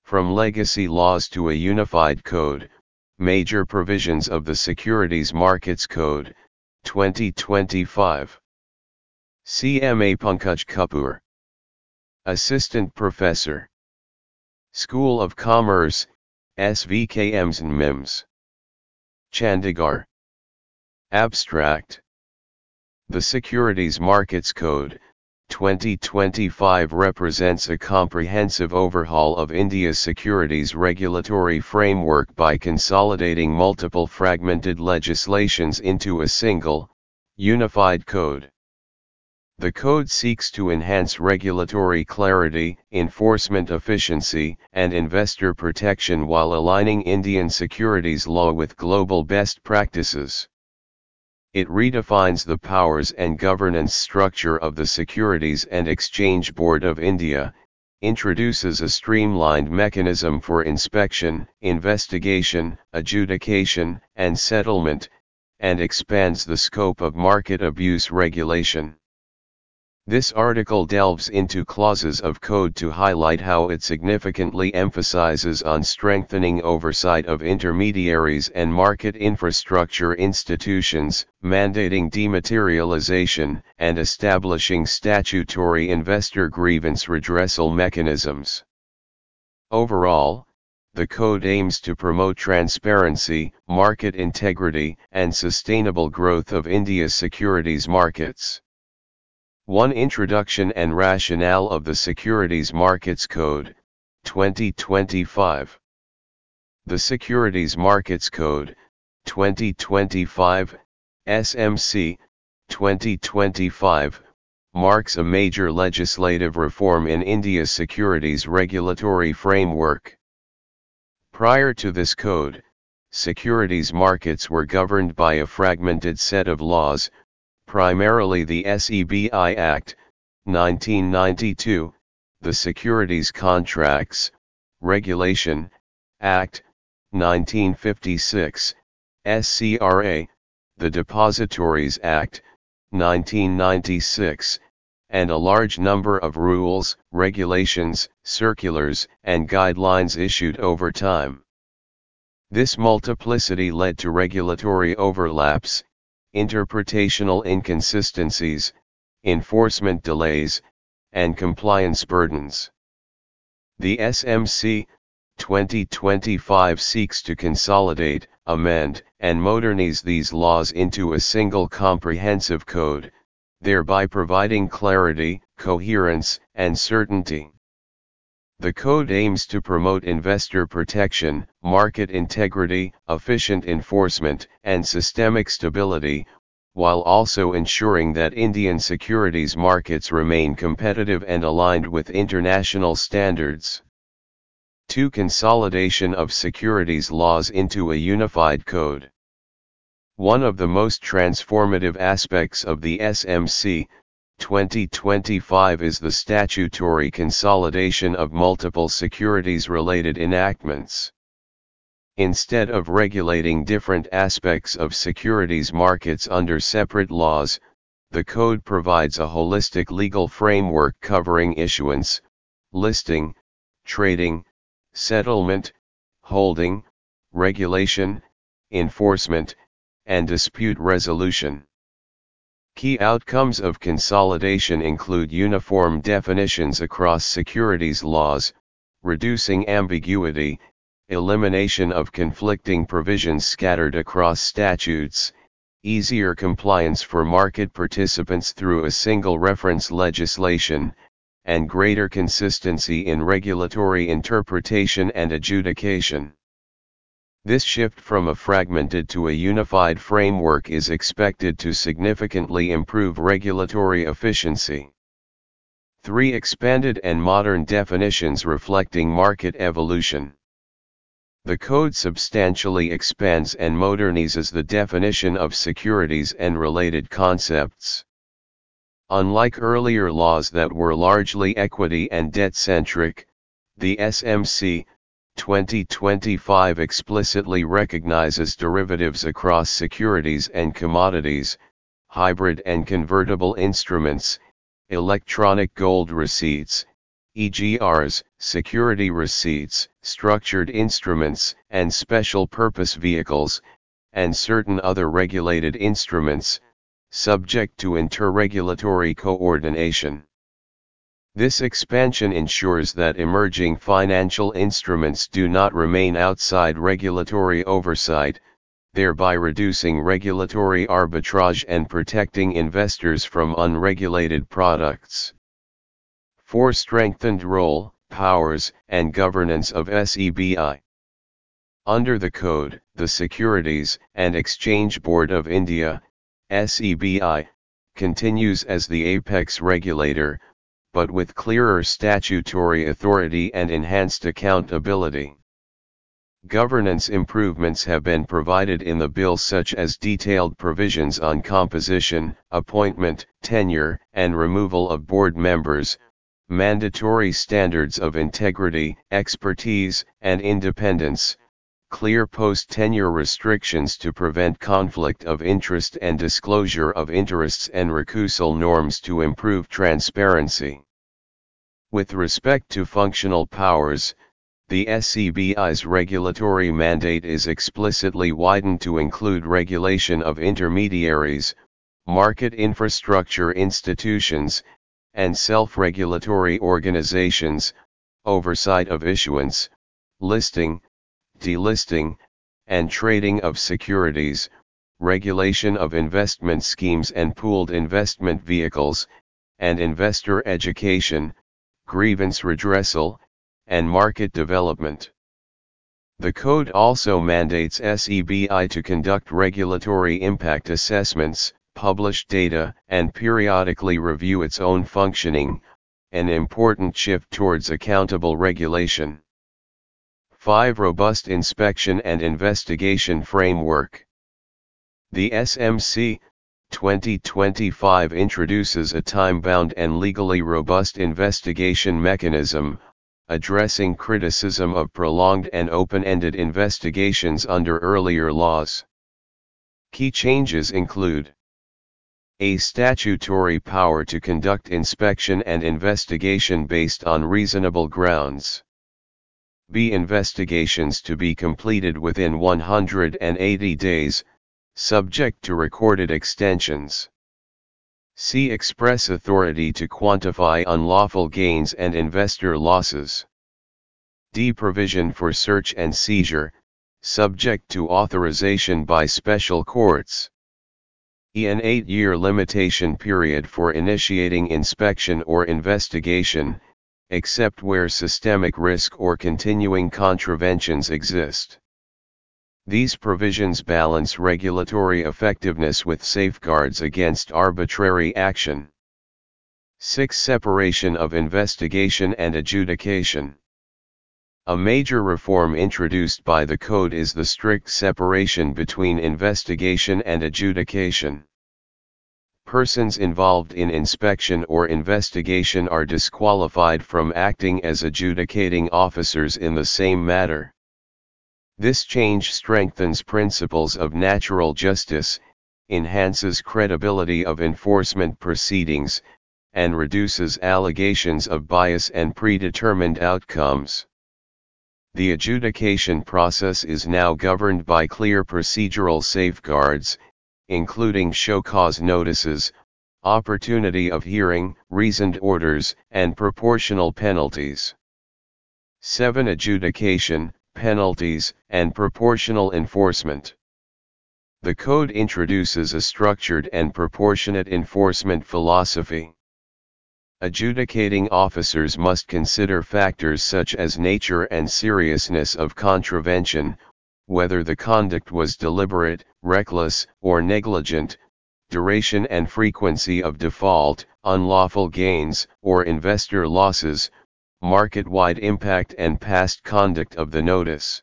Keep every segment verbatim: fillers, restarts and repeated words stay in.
from legacy laws to a unified code, major provisions of the Securities Markets Code, twenty twenty-five. C M A Pankaj Kapoor, Assistant Professor, School of Commerce, S V K Ms and Mims, Chandigarh. Abstract. The Securities Markets Code, twenty twenty-five represents a comprehensive overhaul of India's securities regulatory framework by consolidating multiple fragmented legislations into a single, unified code. The code seeks to enhance regulatory clarity, enforcement efficiency, and investor protection while aligning Indian securities law with global best practices. It redefines the powers and governance structure of the Securities and Exchange Board of India, introduces a streamlined mechanism for inspection, investigation, adjudication, and settlement, and expands the scope of market abuse regulation. This article delves into clauses of code to highlight how it significantly emphasizes on strengthening oversight of intermediaries and market infrastructure institutions, mandating dematerialization, and establishing statutory investor grievance redressal mechanisms. Overall, the code aims to promote transparency, market integrity, and sustainable growth of India's securities markets. one Introduction and Rationale of the Securities Markets Code, twenty twenty-five. The Securities Markets Code, twenty twenty-five, S M C, twenty twenty-five, marks a major legislative reform in India's securities regulatory framework. Prior to this code, securities markets were governed by a fragmented set of laws, primarily the S E B I Act, nineteen ninety-two, the Securities Contracts, Regulation, Act, nineteen fifty-six, S C R A, the Depositories Act, nineteen ninety-six, and a large number of rules, regulations, circulars, and guidelines issued over time. This multiplicity led to regulatory overlaps, interpretational inconsistencies, enforcement delays, and compliance burdens. The S M C, twenty twenty-five seeks to consolidate, amend, and modernize these laws into a single comprehensive code, thereby providing clarity, coherence, and certainty. The code aims to promote investor protection, market integrity, efficient enforcement, and systemic stability, while also ensuring that Indian securities markets remain competitive and aligned with international standards. two Consolidation of securities laws into a unified code. One of the most transformative aspects of the S M C, twenty twenty-five is the statutory consolidation of multiple securities-related enactments. Instead of regulating different aspects of securities markets under separate laws, the code provides a holistic legal framework covering issuance, listing, trading, settlement, holding, regulation, enforcement, and dispute resolution. Key outcomes of consolidation include uniform definitions across securities laws, reducing ambiguity, elimination of conflicting provisions scattered across statutes, easier compliance for market participants through a single reference legislation, and greater consistency in regulatory interpretation and adjudication. This shift from a fragmented to a unified framework is expected to significantly improve regulatory efficiency. three Expanded and modern definitions reflecting market evolution. The code substantially expands and modernizes the definition of securities and related concepts. Unlike earlier laws that were largely equity and debt-centric, the S M C, twenty twenty-five explicitly recognizes derivatives across securities and commodities, hybrid and convertible instruments, electronic gold receipts, for example Rs, security receipts, structured instruments, and special purpose vehicles, and certain other regulated instruments, subject to inter-regulatory coordination. This expansion ensures that emerging financial instruments do not remain outside regulatory oversight, thereby reducing regulatory arbitrage and protecting investors from unregulated products. four Strengthened role, powers, and governance of S E B I. Under the Code, the Securities and Exchange Board of India, S E B I, continues as the apex regulator, but with clearer statutory authority and enhanced accountability. Governance improvements have been provided in the bill, such as detailed provisions on composition, appointment, tenure, and removal of board members, mandatory standards of integrity, expertise, and independence, clear post-tenure restrictions to prevent conflict of interest and disclosure of interests, and recusal norms to improve transparency. With respect to functional powers, the S E B I's regulatory mandate is explicitly widened to include regulation of intermediaries, market infrastructure institutions, and self-regulatory organizations, oversight of issuance, listing, delisting, and trading of securities, regulation of investment schemes and pooled investment vehicles, and investor education, grievance redressal, and market development. The Code also mandates S E B I to conduct regulatory impact assessments, publish data, and periodically review its own functioning, an important shift towards accountable regulation. five Robust inspection and investigation framework. The S M C twenty twenty-five introduces a time-bound and legally robust investigation mechanism, addressing criticism of prolonged and open-ended investigations under earlier laws. Key changes include a statutory power to conduct inspection and investigation based on reasonable grounds. B. Investigations to be completed within one hundred eighty days, subject to recorded extensions. C. Express authority to quantify unlawful gains and investor losses. D. Provision for search and seizure, subject to authorization by special courts. E. An eight-year limitation period for initiating inspection or investigation, except where systemic risk or continuing contraventions exist. These provisions balance regulatory effectiveness with safeguards against arbitrary action. six. Separation of investigation and adjudication. A major reform introduced by the Code is the strict separation between investigation and adjudication. Persons involved in inspection or investigation are disqualified from acting as adjudicating officers in the same matter. This change strengthens principles of natural justice, enhances credibility of enforcement proceedings, and reduces allegations of bias and predetermined outcomes. The adjudication process is now governed by clear procedural safeguards, including show cause notices, opportunity of hearing, reasoned orders, and proportional penalties. seven. Adjudication, penalties, and proportional enforcement. The Code introduces a structured and proportionate enforcement philosophy. Adjudicating officers must consider factors such as nature and seriousness of contravention, whether the conduct was deliberate, reckless, or negligent, duration and frequency of default, unlawful gains, or investor losses, market-wide impact and past conduct of the notice.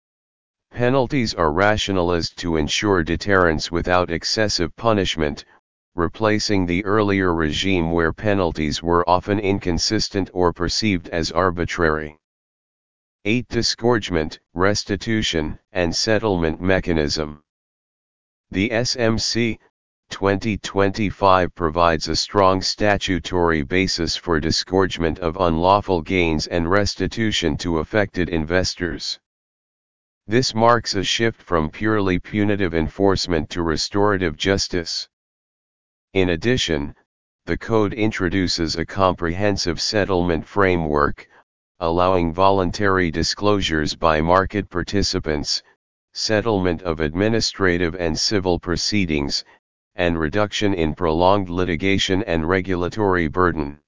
Penalties are rationalized to ensure deterrence without excessive punishment, replacing the earlier regime where penalties were often inconsistent or perceived as arbitrary. eight. Disgorgement, restitution, and settlement mechanism. The S M C twenty twenty-five provides a strong statutory basis for disgorgement of unlawful gains and restitution to affected investors. This marks a shift from purely punitive enforcement to restorative justice. In addition, the Code introduces a comprehensive settlement framework, allowing voluntary disclosures by market participants, settlement of administrative and civil proceedings, and reduction in prolonged litigation and regulatory burden.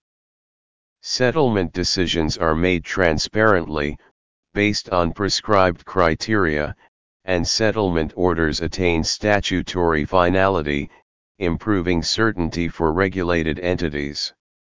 Settlement decisions are made transparently, based on prescribed criteria, and settlement orders attain statutory finality, improving certainty for regulated entities.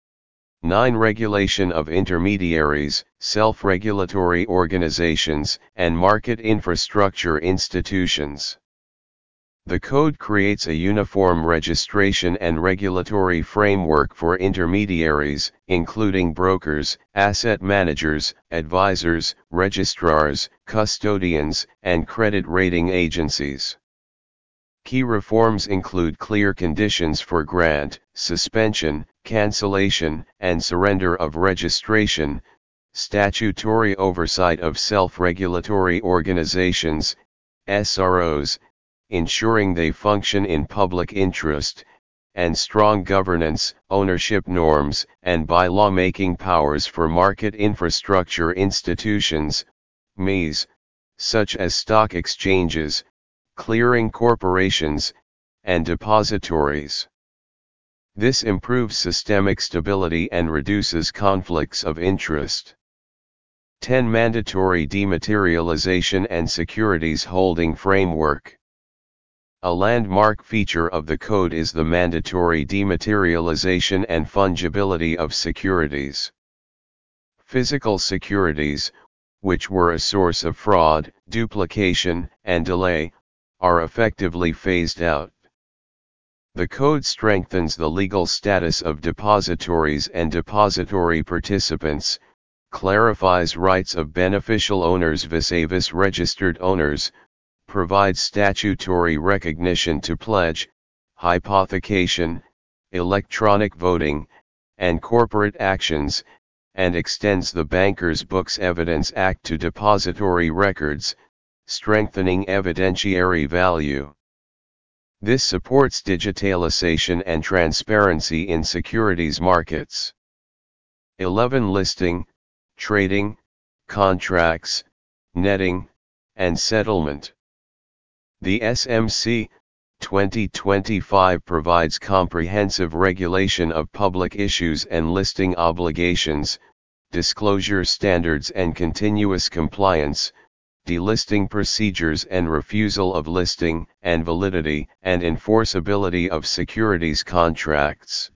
nine Regulation of intermediaries, self-regulatory organizations, and market infrastructure institutions. The Code creates a uniform registration and regulatory framework for intermediaries, including brokers, asset managers, advisors, registrars, custodians, and credit rating agencies. Key reforms include clear conditions for grant, suspension, cancellation, and surrender of registration, statutory oversight of self-regulatory organizations, S R Os, ensuring they function in public interest, and strong governance, ownership norms, and bylaw-making powers for market infrastructure institutions, M I Es, such as stock exchanges, clearing corporations, and depositories. This improves systemic stability and reduces conflicts of interest. ten Mandatory dematerialization and securities holding framework. A landmark feature of the Code is the mandatory dematerialization and fungibility of securities. Physical securities, which were a source of fraud, duplication, and delay, are effectively phased out. The Code strengthens the legal status of depositories and depository participants, clarifies rights of beneficial owners vis-a-vis registered owners, provides statutory recognition to pledge, hypothecation, electronic voting, and corporate actions, and extends the Bankers Books Evidence Act to depository records, strengthening evidentiary value. This supports digitalization and transparency in securities markets. eleven Listing, trading, contracts, netting, and settlement. The S M C, twenty twenty-five provides comprehensive regulation of public issues and listing obligations, disclosure standards and continuous compliance, delisting procedures and refusal of listing, and validity and enforceability of securities contracts.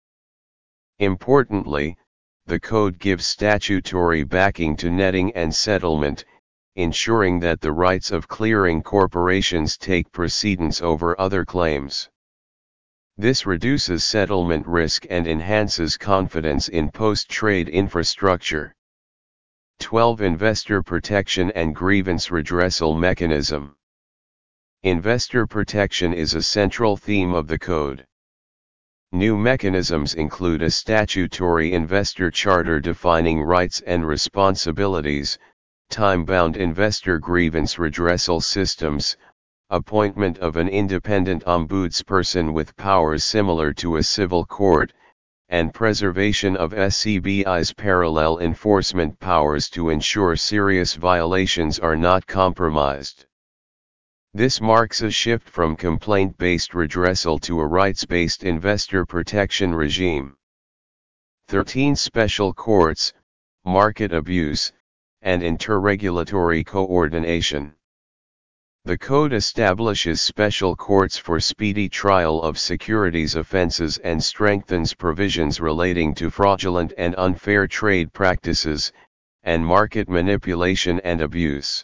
Importantly, the Code gives statutory backing to netting and settlement, ensuring that the rights of clearing corporations take precedence over other claims. This reduces settlement risk and enhances confidence in post-trade infrastructure. twelve Investor protection and grievance redressal mechanism. Investor protection is a central theme of the Code. New mechanisms include a statutory investor charter defining rights and responsibilities, time-bound investor grievance redressal systems, appointment of an independent ombudsperson with powers similar to a civil court, and preservation of S C B I's parallel enforcement powers to ensure serious violations are not compromised. This marks a shift from complaint-based redressal to a rights-based investor protection regime. thirteen Special courts, market abuse, and interregulatory coordination. The Code establishes special courts for speedy trial of securities offenses and strengthens provisions relating to fraudulent and unfair trade practices, and market manipulation and abuse.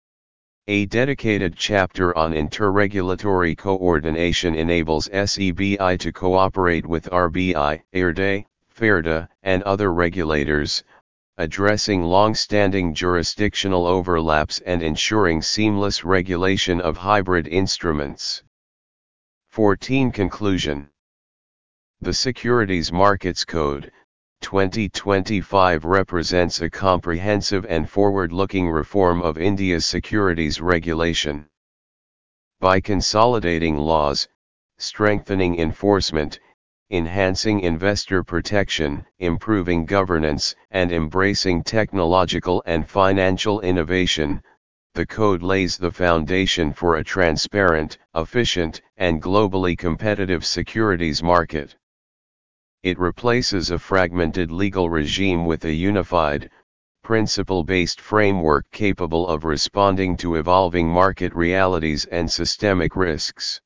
A dedicated chapter on interregulatory coordination enables S E B I to cooperate with R B I, I R D A, FIRDA, and other regulators, addressing long-standing jurisdictional overlaps and ensuring seamless regulation of hybrid instruments. fourteen Conclusion. The Securities Markets Code, twenty twenty-five represents a comprehensive and forward-looking reform of India's securities regulation. By consolidating laws, strengthening enforcement, enhancing investor protection, improving governance, and embracing technological and financial innovation, the code lays the foundation for a transparent, efficient, and globally competitive securities market. It replaces a fragmented legal regime with a unified, principle-based framework capable of responding to evolving market realities and systemic risks.